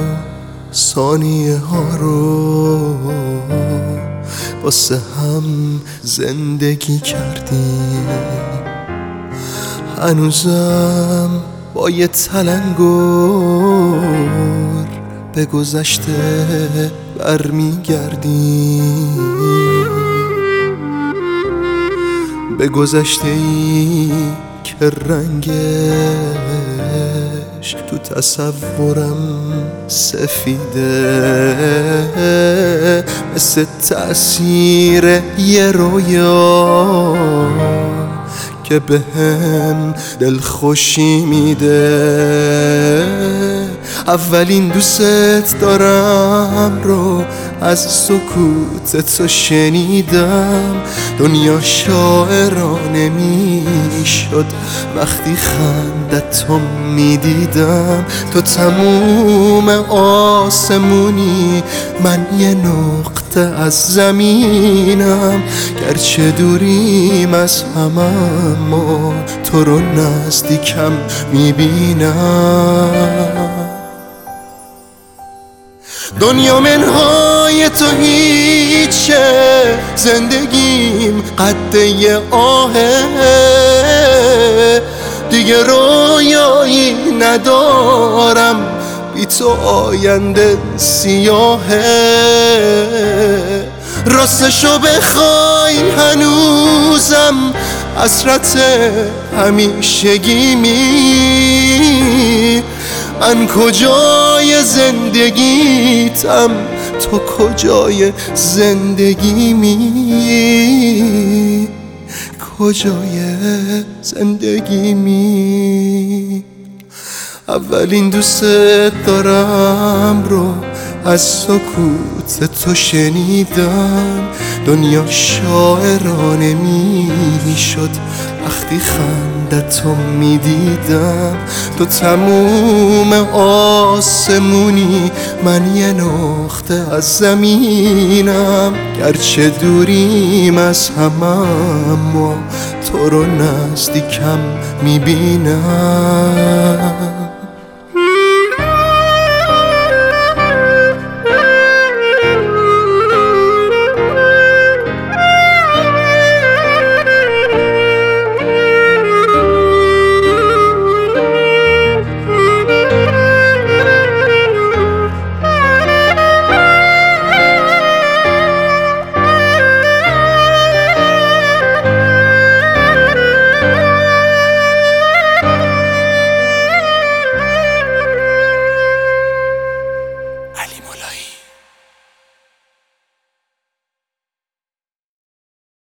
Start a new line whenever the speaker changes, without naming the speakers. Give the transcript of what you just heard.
ثانیه ها رو واسه هم زندگی کردیم. هنوزم با یه تلنگر به گذشته برمیگردیم، به گذشته ای که رنگش تو تصورم سفیده، مثل تأثیر یه رویا که به هم دلخوشی میده. اولین دوست دارم رو از سکوت تو شنیدم. دنیا شاعرانه میشد وقتی خندت میدیدم. تو تموم آسمونی، من یه نقطه از زمینم. گرچه دوریم از هم اما تو رو نزدیکم میبینم. دنیا منهای تو هیچه، زندگیم قده یه آهه. دیگه رویایی ندارم، بی تو آینده سیاهه. راستشو بخوای هنوزم حسرت همیشگیمی. من کجای زندگیتم، تو کجای زندگیمی. کجای زندگیمی. اولین دوست دارم رو از سکوت تو شنیدم. دنیا شاعرانه میشد وقتی خندتو میدیدم. تو تموم آسمونی، من یه نقطه از زمینم. گرچه دوریم از هم اما تو رو نزدیکم میبینم.